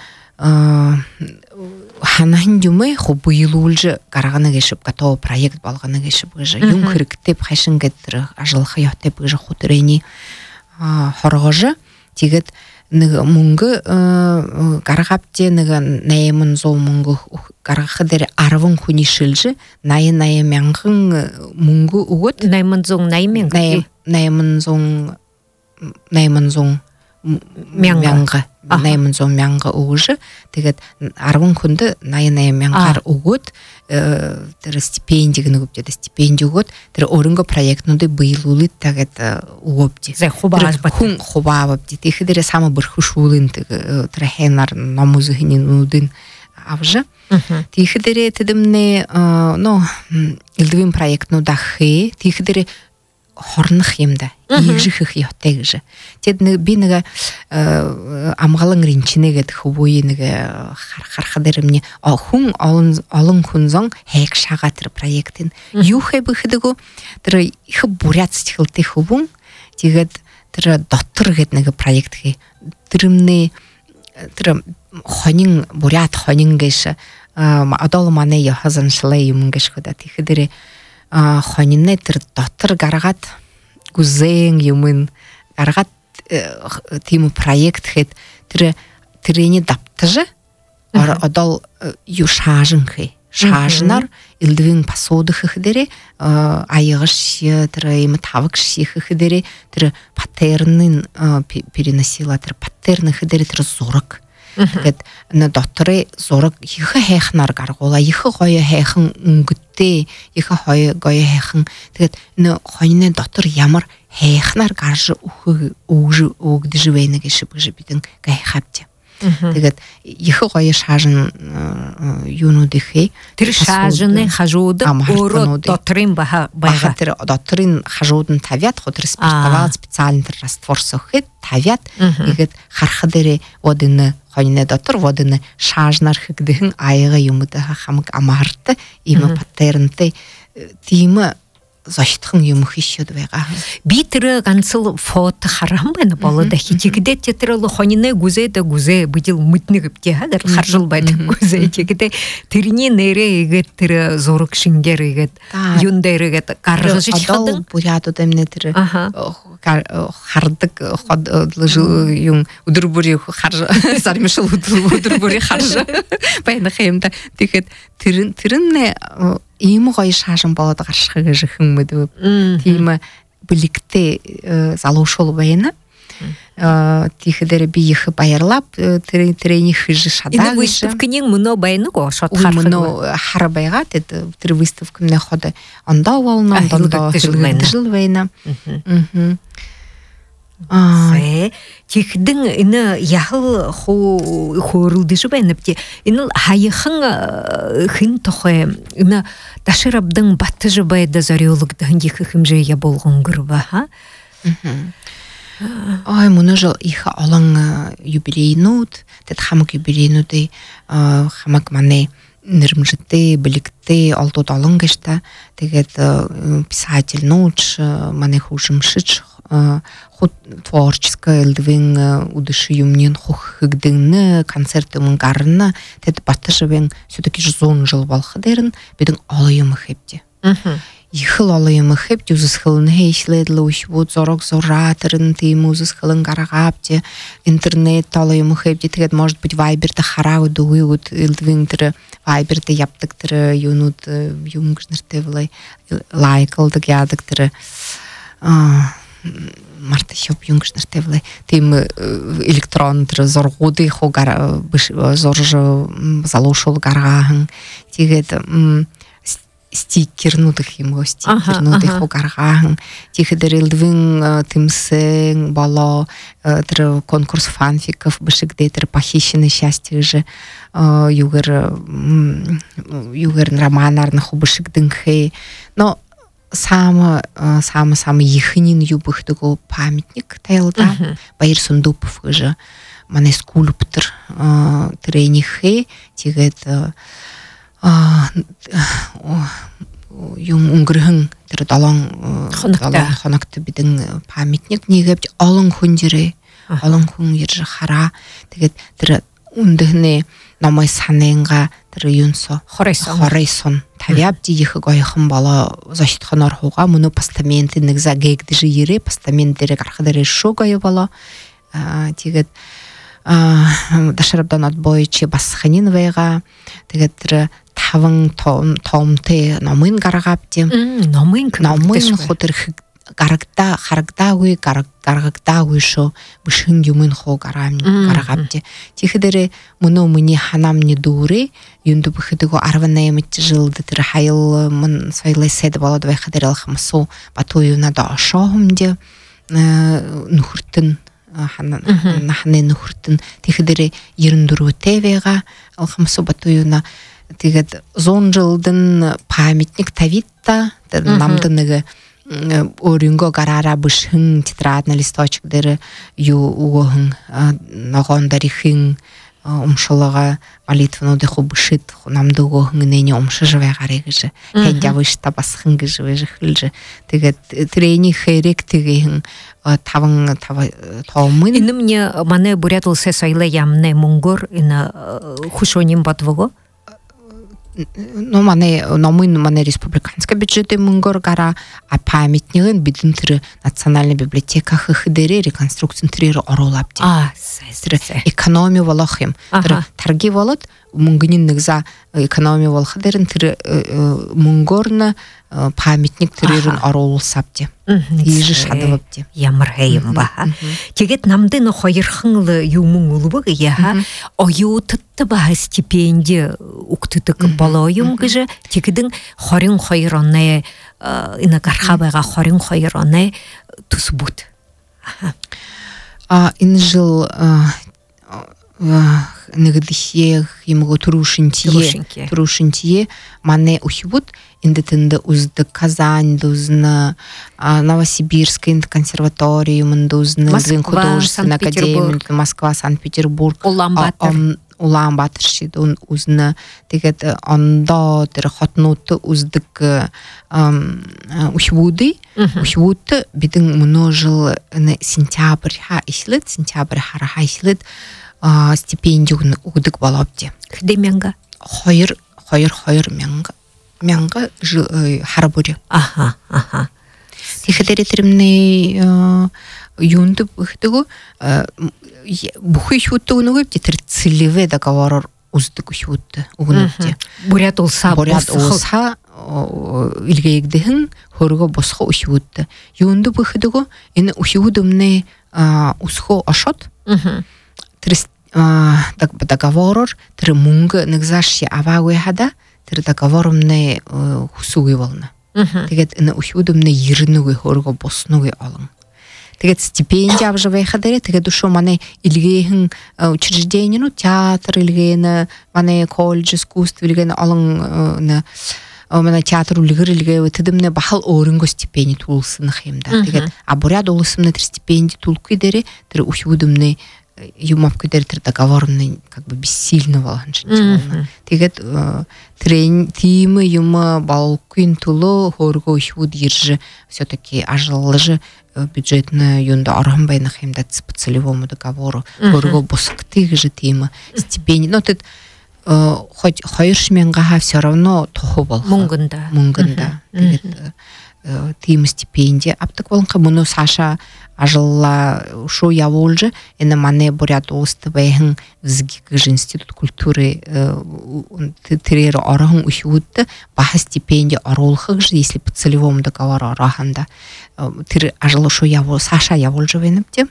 ханахын дүмі хубы елулжы қарағаны кешіп, қатау проект балғаны кешіп ғыжы. Юн күріктеп хайшын гайтыры ажылықы яқтеп ғыжы құтырені хорғыжы. Тегет мұңғы қарағапте найымын зол мұңғы қарақыдері арвын күні шылжы, найы-найы мәңғын мұңғы ұғыт. Найымын зоң найымен көке? Найымын зоң мәңғы. Найымын зоң мәңғы ұғыжы. Тегет арвын күнді найы-найы мәңғар ұғыт. Тірі стипендигіні көптеді, стипендий ұғыт. Тірі орынғы проектнуды бұйылулы тәгет ұғыпті. Зай хуба ажбаты. Хүн хуба абапты. Тегедері самы бір хүшулын тірі хәйнар намузығынен ұдын авжы. Тегедері тедімне үлдівін проектнуда хы. Тегедері хорнық емді. Егжі хық яқтайгыжы. Тедіні бейінігі амғалың ринчінегеді хубойыныгі харқадырымне хүн алың күнзон хәйк шағатыр проектін. Юхай бұхыдығу тірі иқы бурят стихылты хубун тегед тірі доттырғетнігі проектігі. Тірімні тірі хонин бурят хонин гейші адалы маны яхазаншылай юмын гейші көді. Тегедері хонинне тірі доттыр гарағат гузен юмын гарағат тему проект хет тірі тірені даптыжы адал ю шажын хей. Шажынар илдівін пасоды хыхыдері айығыш тірі емі тавық ши хыхыдері тірі паттернын переносила тірі паттерны хыдері тірі зорық. На докторы зорық ехі хэхнар гарғола, ехі ғойы хэхін үнгітте, ехі ғойы хэхін. На ғойны доктор ямар хэхнар гаржы ұғы ұғды жывейні кешіп ғжы бітін ғай қапте. Ехі ғойы шажын юну дихей. Тір шажыны қажуды ұры докторын баға? Бағатыр докторын қажудын тавят, ғотыр спиртовал специалинтер раствор сөхет тавят, егет қарқыдері одыны Хонine доктор водыны шажнар хыгдыхын айығы юмыдыға хамык амарты, имы паттернты тиімі зоштхын юм хишөд байгаа. Би тэр ганцл фото харам байна болоо да хичигдэ тэр л хонины гүзэ да гүзэ бидэл мэднэг бтэ хадэр харжул байдаг гүзэ чигдэ тэрний нэрээ игээд тэр зураг шингэр игээд юн дээр игээд гаргаж ичхэдэн буяад удамны тэр хардаг ход юм өдөр бүрийн харж сармишл өдөр бүрийн харж байна хэмдэ тэгэхэд тэр тэрнэ ийм гоё шаашин болоод гарших гэж хэмэд тийм бүлэгтэй залуушул байна. Тэгэхээр би их баярлап тэр тэрний хэж шадаа. Энэ выставканың мөнө байна уу? Шот харах мөнө хар байгаа. Тэр выставканы ход ондоо болно, ондоо жил байна. Мм. Аа, тэгэхдэн энэ яхал хуу хөөрөлдөж байна бти. Энэ хаяхан хэн тохой энэ дашрабдан батж байда зориулгдан их хэмжээе болгон гэрва ха. Ой, мөнөж их олон юбилейнууд, тэд хамаг юбилейнуудыг хамаг манай нэрмжтэй бэлэгтэй олдууд олон гэж та. Тэгээд писатель нууч манай хужимшиж худ творческая лдвин удыши юмнин хухгдэн концерт юм гарна тэд батжвен все-таки зон жил болох дэрэн бидэн олон юм хэвдэ. Ихэл олон юм хэвдэ үзэсгэлэн хийшлэдэл ушбуд зорог зураатэрэн тийм үзэсгэлэн гаргавдэ интернет олон юм хэвдэ тэгээд может быть Viber да хараад үгүйд лдвин тэр Viber да явдаг тэр юунууд юм гэж нэртэй влай лайклдаг яадаг тэр а марта шоп юнгш нартай влай тийм электрон тэр зургуудын хугаар зурж залуушул гаргахан тэгээд стикернууд гэх юм уу стикернуудын хуу гаргахан тэгэхээр элдвин тэмсэн болоо тэр конкурс фанфиков бишигдээ тэр похищенное счастье же югэр югэр романаар нах бишигдэнхэ но сама сама сама ихнин юбхтгоо памятник тайлда Баяр Сундупов же манай скульптор тренихэ тэгээд юм өнгөрхөн тэр долоон хоногт бидэн памятник нэгэвч олон хүн жирэ олон хүн ирж хараа тэгээд тэр үндэхнээ намайг санаанга тэр юунсо хорейсон хорейсон тавьяабди их гоёхон болоо зоштхоноор хуга мөнө постамент нэг загэгдэж ирээ постамент дээр гарах дээр шоо гоё болоо тэгээд дашрабдан отбой чи бас ханин вайга тэгээд тэр таван том томтэй номын гаргавди номын номын хотэр гарагда харагдаагүй гаргагдаагүй шо бишин юмын хоо гаргавди тэгэхээр мөнө миний ханамны дүүрээ юнд бүхэдэг арваннаймт жилд тэр хаял мөн соёлсэд болоод байх дээр алхамсуу батуу юунад ошоомд нөхөртөн ханахны нөхөртөн тэгэхээр ерэн дөрөвтэй байгаа алхамсуу батуу юуна тэгээд зон жилдэн памятник тавитта тэр намд нэг өөрөнгөө гараараа бишхэн тетрадный листочек дээр юу өгөн ногоон дарихын умшалга молитвнуудын бишэд намд өгөн нэний умшиж байгаарэ гэж хэн явышта басхан гэж вэжхэлж тэгээд трени хэрэг тэгэн таван таван энэ мне манай бурятл се сойле ямне мунгор энэ хушоним батвого но манай номын манай республиканская бюджеты мөнгөөр гараа а памятникын бидэн тэр национальный библиотеках их дээрээ реконструкцийн тэрээр оруулаад а экономи болох юм тэр тарги болоод мөнгөний нэг за экономи болох дээр тэр мөнгөөр нь памятник тэрээр нь оруулсавд ийж шадавд ямар хэм ба тэгээд намдын хоёрхан юм улбаг яа оюутт ба стипендия өгдөг болоо юм гэж тэгдэн двадцать two оны энэ гарха байгаа двадцать two оны төсбөт а энэ жил нэгдэх юм го турушинтие турушинтие манай ухибут индэтэнде узды Казань дузна Новосибирская консерватория мандузна художественная академия Москва Санкт-Петербург Улан-Батор Улаан Батыр шидун узна тэгээд ондоо тэр хотнууд уздык ушвуды ушвуд бидэн мөнөө жил сентябрь ха ишлет сентябрь хараха ишлет стипендий өгдөг болобди. Хде мянга? Хоёр хоёр хоёр мянга мянга хар бүри. Аха, аха. Тэгэхээр тэрмний юунд өгдөг бүхий шүтдэг нөгөө тэр целевой договороор үздэг шүт өгнөдтэй. Бурят улсаа бурят улсаа илгээгдэн хөргө босхо шүт. Юунд өгдөг энэ шүт өмнө усхо ошот. Тэр договороор тэр мөнгө нэгзаши аваагүй хада тэр договор өмнө хүсүүгээ болно. Тэгээд энэ шүт өмнө ернөгүй хөргө босноогүй олон. Тэгээд стипендий авж байхад тэгээд ушо манай илгээхэн учреждение ну театр илгээн манай коллеж искусств илгээн олон манай театр үлгэр илгээв тэдэмнэ бахал өөрөнгө стипендий туулсных юм да. Тэгээд абуряд улсымны тэр стипендий тулгүй дээрээ тэр ушвүдэмнэ юмапгүй дээр тэр договорны как бы бессильно болгон чинь. Тэгээд трен тим юм балкын туло хөргөө ушвүд ирж всё-таки ажлж бюджетная юнда орхон байнах юм да по целевому договору хөргөө босгтыг же тим стипендий. Но тэд хоть хоёр мянга всё равно тоху бол. Мөнгөнда. Мөнгөнда. Тэгээд тим стипендий аптык болонка муну Саша ажылла шу явуулж энэ манай бурят улсты байхан згиг институт культуры тэрээр орхон ушвуд баха стипендий оруулах если по целевому договору ороханда тэр ажил шу явуу Саша явуулж байна тийм.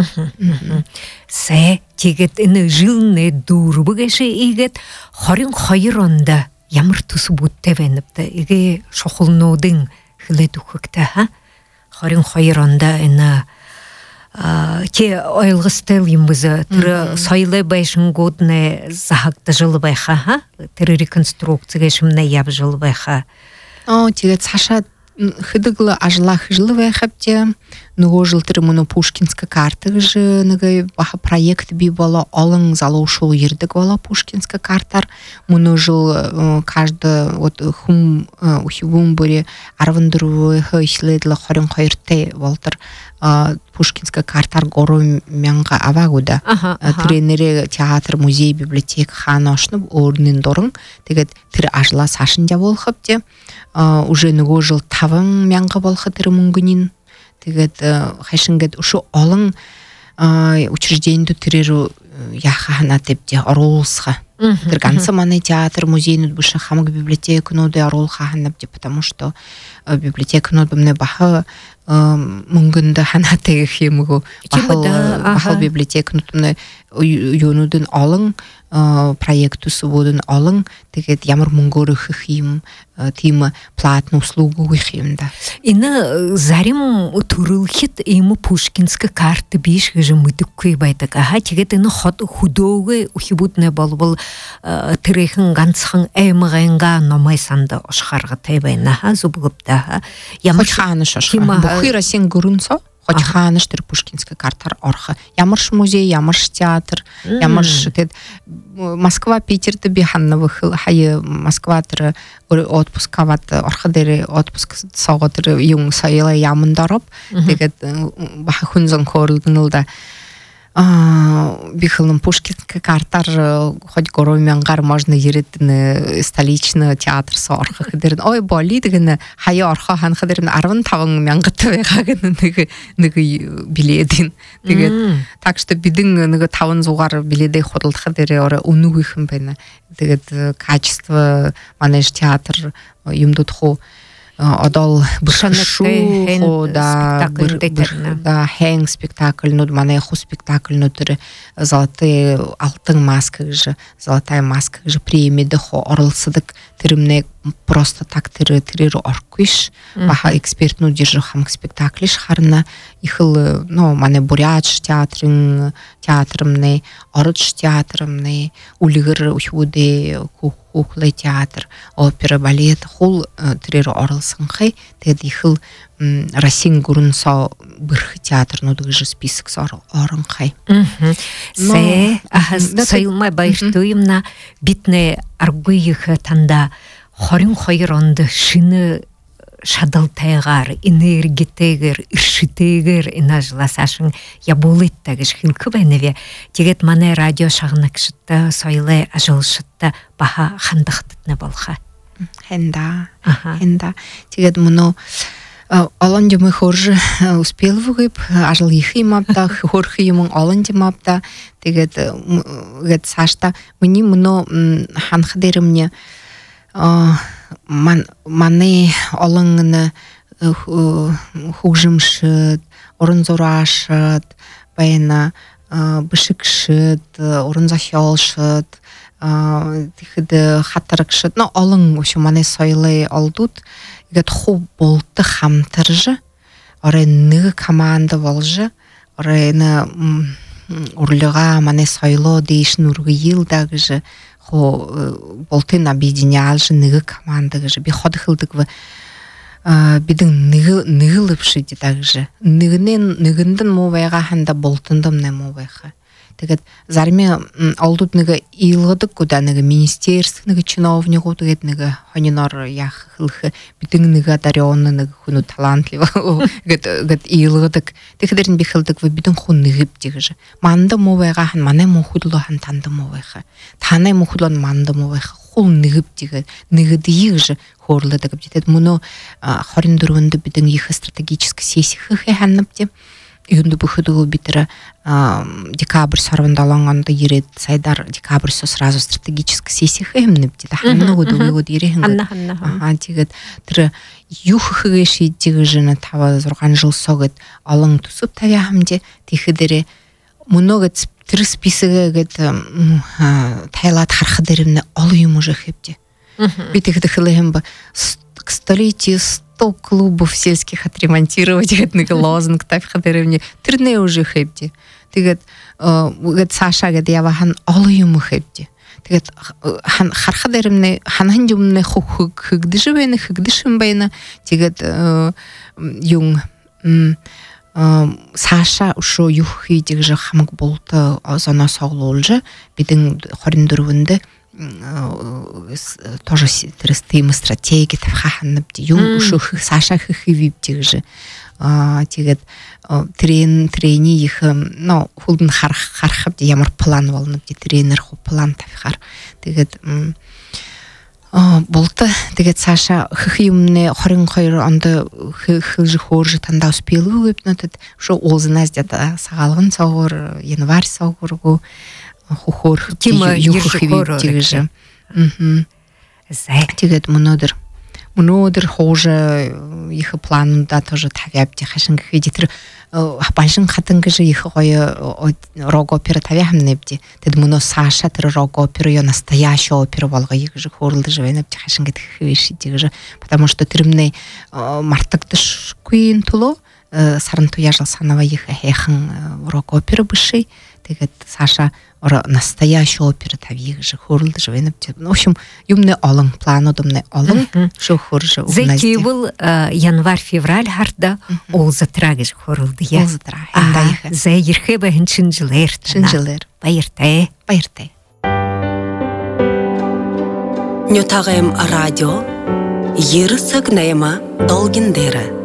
Сэ тэгээд энэ жилнэ дүүрбэгэшэ игээд хорин хоёр онда ямар төс бүттэй байна бэ? Игээ шохолнуудын хилэд үхэгтэй ха хорин хоёр онда энэ те ойлгостел юм бизэ тэр сойлы байшингуудны захагта жыл байха ха тэр реконструкцияга шимнэ яв жыл байха. Оо тэгээд Саша хэдэгл ажлах жил байхапте нөгөө жил тэр мөн Пушкинская карта же нөгөө баха проект би боло олон залуушул ердэг боло Пушкинская картар мөн жил каждый вот хум ухивум буре арван дөрвөө ишлэдл хорин хоёртой болтер Пушкинская картар гору мянга аваагуда тренеры театр музей библиотека ханошны орнын дорон тэгээд тэр ажла Сашин явуулхапте уже нөгөө жил таван мянга болхо тэр мөнгөнин тэгээд хайшингэд ушу олон учреждениенд тэрээр яха хана депте оруулсха тэр ганца манай театр музейнууд биш хамаг библиотекнууд оруулха ханапте потому что библиотекнууд бэмнэ баха мөнгөнд ханаатай гэх юмгоо бахал библиотекнууд нэ юунуудын олон проектус будын олон тэгээд ямар мөнгөөр өгөх юм тийм платный услугу гэх юм да. Энэ зарим төрөлхөд ийм Пушкинская карта биш гэж мэдэггүй байдаг. Аа тэгээд энэ хот хөдөөгөө ухибуднэ болбол тэрхэн ганцхан аймганга номой санда ошхаргатай байна. Ха зүбгөпта. Ямар хаанаш ошхар. Бухира син гүрүнсо хоч хаанаш тэр Пушкинская картар орхо. Ямарш музей, ямарш театр, ямарш тэд Москва, Питер би ханнавых хай Москва тэр отпускават орхо дээр отпуск согоо тэр юм саяла яман дороб. Тэгээд баха хүнзэн хорлднылда бихлым Пушкинская картар хоть горой мянгар можно ерет столичный театр сорха хадер ой боли деген хая орха хан хадер арван таван мянгат байгааг нэг нэг билетин тэгээд так что бидэн нэг таван зугаар билетээ худалдах дээр орой өнөөгийнхэн байна. Тэгээд качество манай театр юмдууд хуу одол бушашу да да хэнг спектакльнууд манай ху спектакльнууд тэр золотые алтын маска гэж золотая маска гэж премиэд хо оролцдог тэрмнэ просто так тиры тиры оркуш баха экспертну держу хамк спектаклиш харна ихыл ну мане буряч театрын театрымны орыч театрымны улигыр ухуде кухлы театр опера балет хул тиры орылсын хай тед ихыл Расин гурунса бырх театрну дыгжы список сор орын хай се сайылмай байыртуымна битне аргуйых танда хорин хойронды шыны шадалтайгар энергетегер иршитегер инажласашын ябулыттагыш хилкы бәневе тегет мане радио шагынакшытта сойлы ажылшытта баха хандықтытны болха хенда хенда тегет мұны Аланды мы хоржы успел выгып, ажыл ихи мапта, хорхи юмын аланды мапта, тегет гет сашта, мыни мұны ханхадерімне мане алаңыны хужымшыд, орынзорашыд, байына бішікшыд, орынзахялшыд, тихіді хаттарықшыд, но алың өші мане сойлы алдуд, Гет ху болты хамтыржы, орай ны команда болжы, орай ны урлыға мане сойло дейшін урғы елдагыжы, ху болтын объединялжы ны командагыжы, би ходы хылдыгвы бидің нығылыпшы дедагыжы, нығынен нығындын мовайға ханда болтындым не мовайға. Тегет зарме алдут ныга илгыдык куда ныга министерств ныга чиновнику тегет ныга ханинар ях хылхы битин ныга дарённы ныга хуну талантливо гет гет илгыдык тегедерин бихылдык вы битин хун ныгып дегежи манда мовайга хан мане мохудло хан танды мовайга таны мохудлон манда мовайга хул ныгып деге ныгыды йыгжи хорлы дегеп жетет муну хорин дурунду битин их стратегический сессия хы ханып де Юнду бухыду битера декабрь сарвандаланганды ерет сайдар декабрь со сразу стратегическая сессия хэмнеп де ханны году год ерехин ага тигет тиры юхыгыши тигежина тава зорган жыл согет алың тусуп тавяхамде тихидере многот тир списыгы гет тайлат хархадеримне алыйым уже хепте битихде хылыхым ба к столетию сто клубов сельских отремонтировать, говорит, лозунг так хадеревне, трне уже хэпти. Ты говорит, говорит, Саша, говорит, я вахан алуему хэпти. Ты говорит, хан хархадеревне, хан хандюмне хук хыгдышевene, хыгдышембейна. Ты говорит, юng, Саша ушо юхи тигже хамак болта зона соглолжа, бидин хориндурвунде, тоже тырыстыймы стратегии тавхаханып юн ушу Саша хыхивип тигже тигет трен трени их но хулдын хархап де ямар план болнып де тренер ху план тавхар тигет болты тигет Саша хыхимне хорин койр анда хылжы хоржы танда успелу гепнатет ушу олзыназ дета сагалгын согор январь согоргу хухор тима юхивип тигже тигет мнодыр мнодыр хоже их планында тоже тавяп те хашин хедитер хапаншин хатынгыжы их гое рог опера тавяхмнепти тед муно Саша тер рог опера yo настоящая опера болга их же хорлды живенеп те хашин гет хвиши тигже потому что тирмне мартыктыш куин туло сарынту яжал санава их хехин рог опера быши тегет Саша ора настоящая опера тавих же хорлды живенеп в общем юмне алың план одымне алың шо хоржы зеки был январь-февраль харда ол затрагыш хорлды я ол затраг анда зе ерхебе хинчинжилер шинжилер байыртай байыртай Нютагым радио Ерсак найма долгиндера